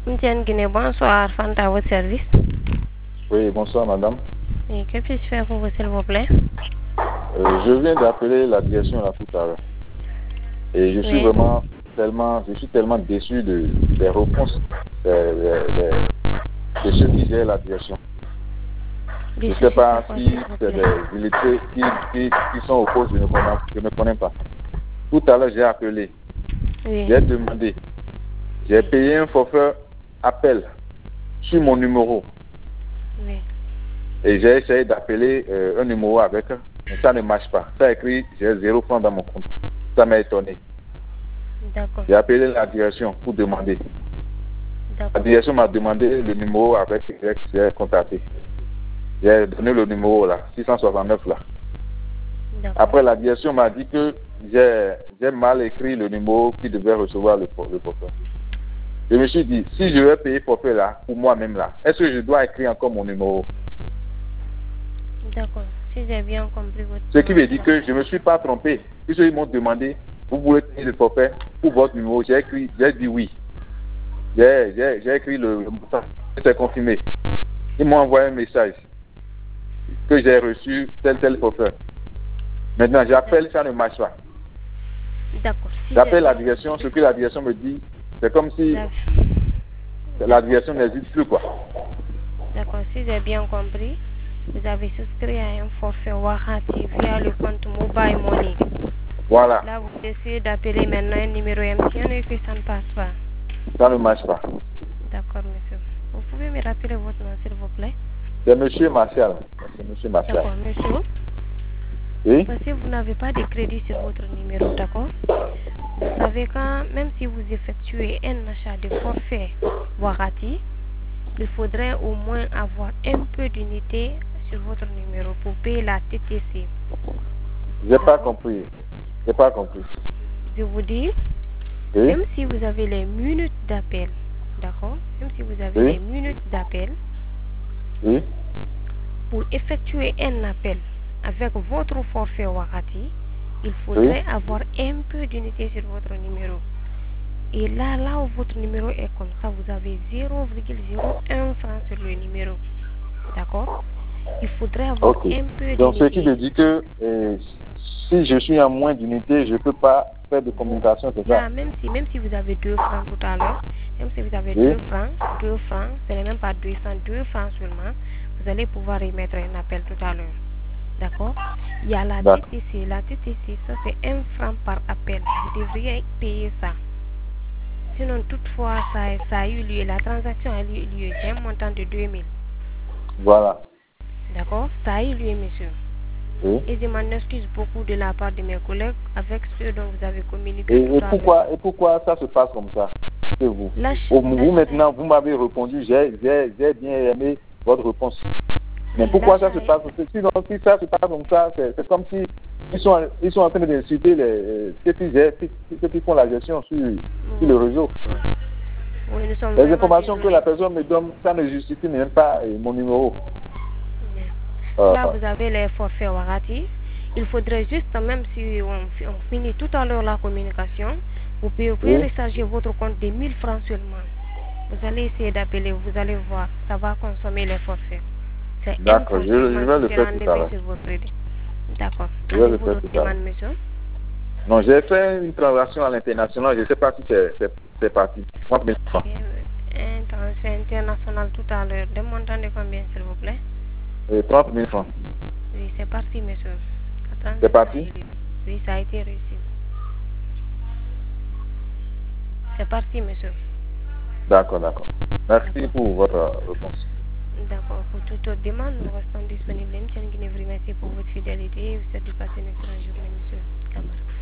Mtienne Guinée, bonsoir. Fanta à votre service. Oui, bonsoir madame. Et que puis-je faire pour vous, s'il vous plaît? Je viens d'appeler la direction là tout à l'heure. Et je suis vraiment tellement déçu des réponses de ceux qui gèrent la direction. Je ne sais pas si c'est des illettrés qui sont au poste, je ne connais pas. Tout à l'heure, j'ai appelé. Oui. J'ai demandé. J'ai payé un forfait appel sur mon numéro. Oui. Et j'ai essayé d'appeler un numéro avec, mais ça ne marche pas. Ça écrit, j'ai 0 francs dans mon compte. Ça m'a étonné. D'accord. J'ai appelé la direction pour demander. La direction m'a demandé le numéro avec lequel j'ai contacté. J'ai donné le numéro là, 669 là. Après, la direction m'a dit que j'ai mal écrit le numéro qui devait recevoir le forfait. Je me suis dit, si je vais payer forfait là, pour moi-même là, est-ce que je dois écrire encore mon numéro? D'accord. Si j'ai bien compris votre... Ce qui veut dire que je ne me suis pas trompé. Puisqu'ils m'ont demandé, vous voulez payer le forfait pour votre numéro? J'ai dit oui. J'ai écrit le montant. C'est confirmé. Ils m'ont envoyé un message que j'ai reçu tel forfait. Maintenant, j'appelle, ça ne marche pas. D'accord. Si j'appelle la direction, ce que la direction me dit, c'est comme si la direction n'existe plus, quoi. D'accord. Si j'ai bien compris, vous avez souscrit à un forfait Warati via le compte Mobile Money. Voilà. Là, vous essayez d'appeler maintenant un numéro MTN et que ça ne passe pas. Ça ne marche pas. D'accord, monsieur. Vous pouvez me rappeler votre nom, s'il vous plaît? C'est monsieur Martial. C'est monsieur Martial. D'accord, monsieur. Oui. Parce que vous n'avez pas de crédit sur votre numéro, d'accord? Vous savez quand, même si vous effectuez un achat de forfait Warati, il faudrait au moins avoir un peu d'unité sur votre numéro pour payer la TTC. J'ai pas compris. J'ai pas compris. Je vous dis, oui. Même si vous avez les minutes d'appel, d'accord? Même si vous avez les minutes d'appel, oui. Pour effectuer un appel avec votre forfait Warati, il faudrait avoir un peu d'unité sur votre numéro. Et là où votre numéro est comme ça, vous avez 0,01 franc sur le numéro. D'accord? Il faudrait avoir un peu d'unité. Donc, ce qui veut dire que si je suis en moins d'unité, je ne peux pas faire de communication, c'est ça? Même si vous avez 2 francs tout à l'heure, même si vous avez 2 francs, ce n'est même pas 200, 2 francs seulement, vous allez pouvoir émettre un appel tout à l'heure. D'accord? Il y a la TTC. La TTC, ça c'est 1 franc par appel. Vous devriez payer ça. Sinon, toutefois, ça a eu lieu, la transaction a eu lieu, c'est un montant de 2000. Voilà. D'accord? Ça a eu lieu, monsieur. Oui. Et je m'en excuse beaucoup de la part de mes collègues avec ceux dont vous avez communiqué. Et pourquoi ça se passe comme ça? C'est vous. Vous maintenant, vous m'avez répondu, j'ai bien aimé votre réponse. Mais pourquoi ça se passe? Sinon, si ça se passe comme ça, c'est comme si ils sont en train d'insulter ceux qui font la gestion sur le réseau. Oui, les informations que la personne me donne, ça ne justifie même pas mon numéro. Là, vous avez les forfaits Warati. Il faudrait juste, même si on finit tout à l'heure la communication, vous pouvez recharger votre compte de 1000 francs seulement. Vous allez essayer d'appeler, vous allez voir, ça va consommer les forfaits. D'accord, je vais le faire tout à l'heure. D'accord. Je vais le faire tout à l'heure. Non, j'ai fait une transaction à l'international, je ne sais pas si c'est parti. 30 000 francs. Un transfert international tout à l'heure. De montant de combien, s'il vous plaît? 30 000 francs. Oui, c'est parti, monsieur. C'est parti? Oui, ça a été réussi. C'est parti, monsieur. D'accord. Merci pour votre réponse. D'accord. Pour toute autre demande, nous restons disponibles. Merci pour votre fidélité et vous souhaite de passer une excellente journée, monsieur Camara.